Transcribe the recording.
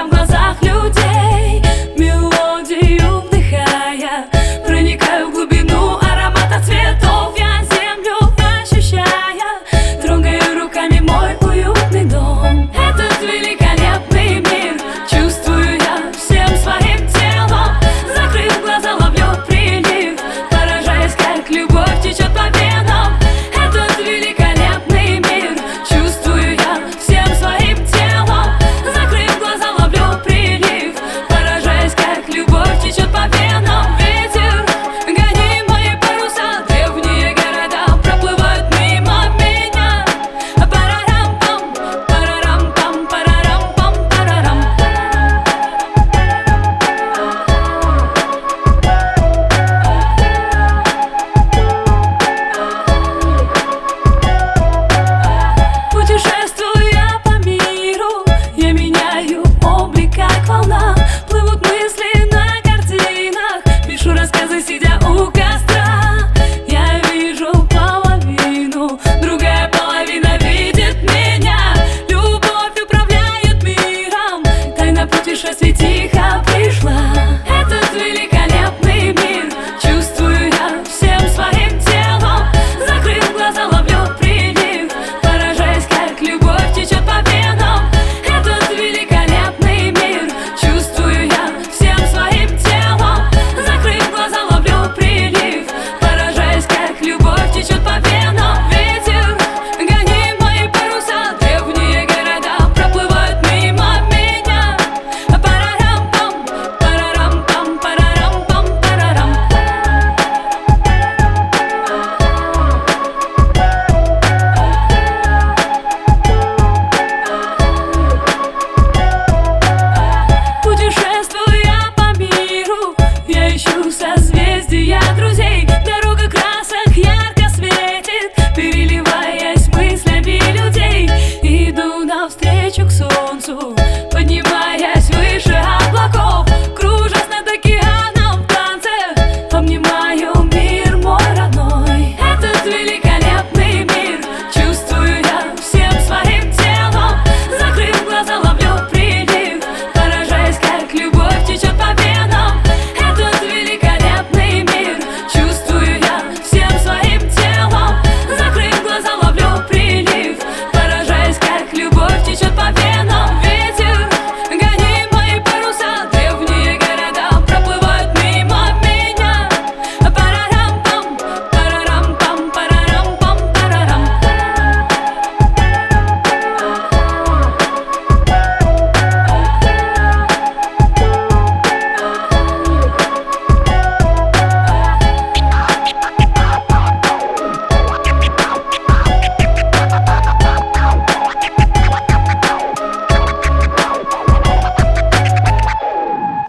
в глазах людей, мелодию вдыхая, проникаю в глубину аромата цветов. Я землю ощущая, трогаю руками мой уютный дом. Этот великолепный мир чувствую я всем своим телом. Закрыв глаза, ловлю прилив, поражаясь, как любовь течет по венам. Этот великолепный мир чувствую я всем своим телом. Закрыв глаза, ловлю прилив, поражаясь, как любовь течет по венам. Ветер, гони мои паруса, древние города проплывают мимо меня. Парарам-пам, парарам-пам, парарам-пам, парарам. Путешествуя по миру, я меняю облик, как волна. Плывут мысли на картинах, пишу рассказы, сидя у костра. Я вижу половину, другая половина видит меня. Любовь управляет миром, тайна путешествий тихо.